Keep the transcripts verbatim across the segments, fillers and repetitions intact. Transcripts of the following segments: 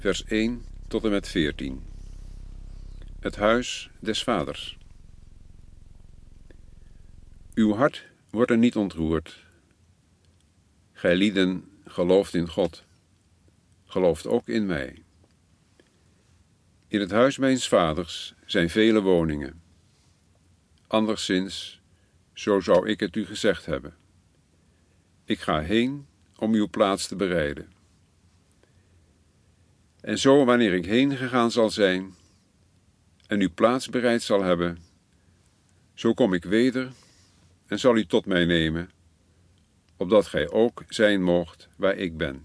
vers één tot en met veertien. Het huis des vaders. Uw hart wordt er niet ontroerd. Gij lieden gelooft in God, gelooft ook in mij. In het huis mijns vaders zijn vele woningen. Anderszins, zo zou ik het u gezegd hebben. Ik ga heen om uw plaats te bereiden. En zo, wanneer ik heen gegaan zal zijn en uw plaats bereid zal hebben, zo kom ik weder en zal u tot mij nemen, opdat gij ook zijn moogt waar ik ben.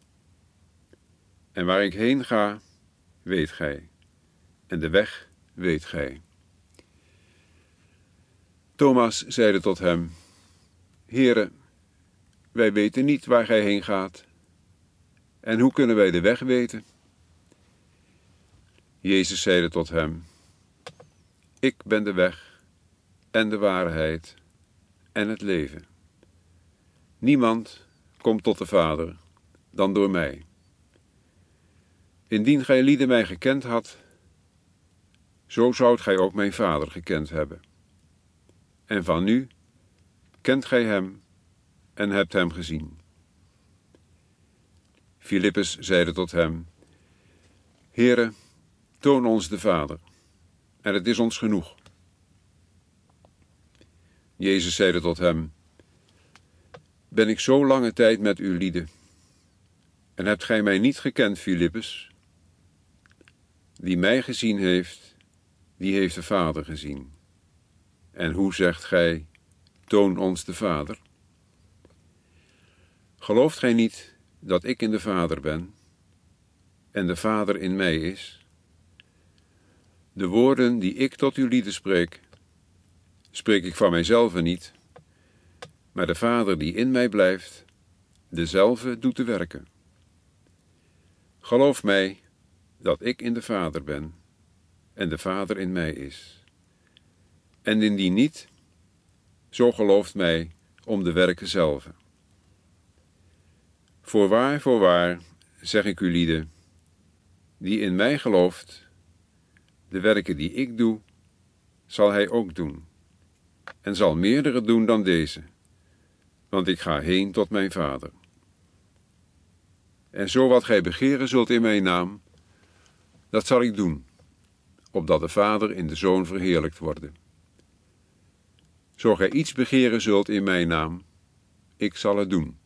En waar ik heen ga, weet gij, en de weg weet gij. Thomas zeide tot hem: Heere, wij weten niet waar gij heen gaat, en hoe kunnen wij de weg weten? Jezus zeide tot hem: Ik ben de weg en de waarheid en het leven. Niemand komt tot de Vader dan door mij. Indien gij lieden mij gekend had, zo zoudt gij ook mijn Vader gekend hebben. En van nu kent gij hem en hebt hem gezien. Filippus zeide tot hem: Heere, toon ons de Vader, en het is ons genoeg. Jezus zeide tot hem: Ben ik zo lange tijd met u lieden, en hebt gij mij niet gekend, Filippus? Wie mij gezien heeft, die heeft de Vader gezien. En hoe zegt gij: Toon ons de Vader? Gelooft gij niet dat ik in de Vader ben, en de Vader in mij is? De woorden die ik tot uw lieden spreek, spreek ik van mijzelf niet, maar de Vader die in mij blijft, dezelfde doet de werken. Geloof mij dat ik in de Vader ben, en de Vader in mij is. En indien niet, zo gelooft mij om de werken zelve. Voorwaar, voorwaar, zeg ik u lieden, die in mij gelooft, de werken die ik doe, zal hij ook doen, en zal meerdere doen dan deze, want ik ga heen tot mijn Vader. En zo wat gij begeren zult in mijn naam, dat zal ik doen, opdat de Vader in de Zoon verheerlijkt worden. Zo gij iets begeren zult in mijn naam, ik zal het doen.